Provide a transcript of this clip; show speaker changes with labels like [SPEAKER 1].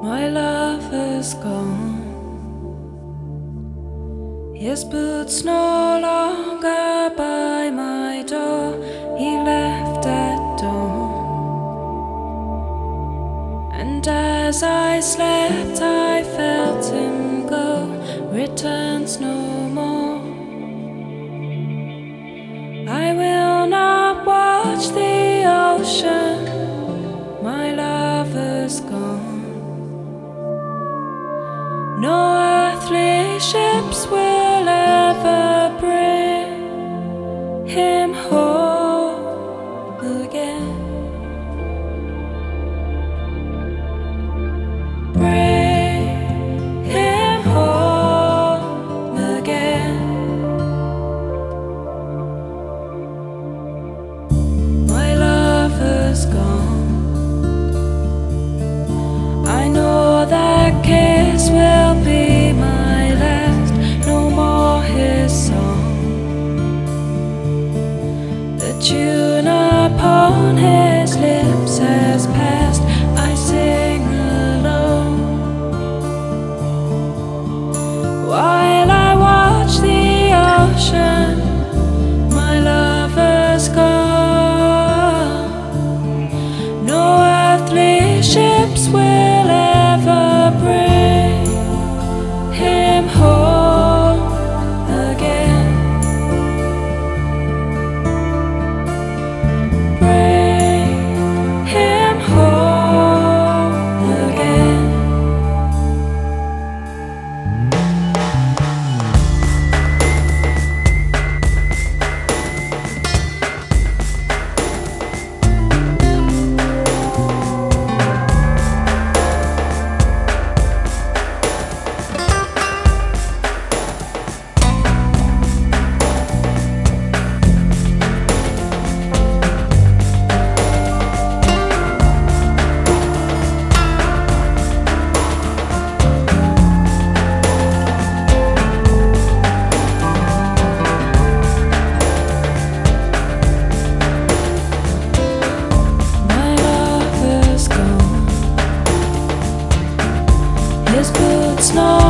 [SPEAKER 1] My lover's gone. His boots no longer by my door. He left at dawn. And as I slept, I felt him go. Returns no more. I will not watch the ocean. My lover's gone. No earthly ships will ever bring him home again. Bring him home again. My lover's gone. I know that kiss will be my last, no more his song. The tune upon his lips has passed, I sing alone. While I watch the ocean, my lover's gone. No earthly ships will ever bring him home again. Bring him home again. His boots no